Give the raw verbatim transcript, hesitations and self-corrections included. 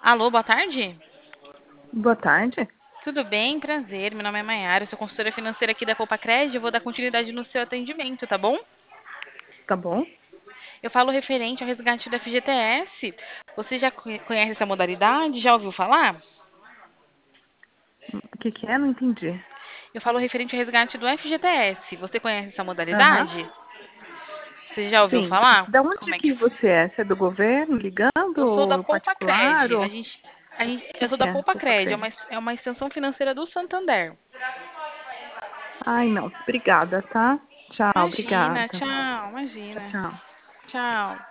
Alô, boa tarde. Boa tarde. Tudo bem? Prazer. Meu nome é Maiara, eu sou consultora financeira aqui da Copacred. Eu vou dar continuidade no seu atendimento, tá bom? Tá bom? Eu falo referente ao resgate do F G T S. Você já conhe- conhece essa modalidade? Já ouviu falar? O que que é? Não entendi. Eu falo referente ao resgate do F G T S. Você conhece essa Aham. modalidade? Você já ouviu Sim. falar? Da onde Como é que que você é? Você é do governo ligando Eu sou da ou particular? Poupacred. A Ou... O gente, a gente, que eu sou que da é? Poupa Poupacred, é uma, crédito. é uma extensão financeira do Santander. Ai, não. Obrigada, tá? Tchau, Imagina, obrigada. tchau, Tchau, imagina. tchau. Tchau.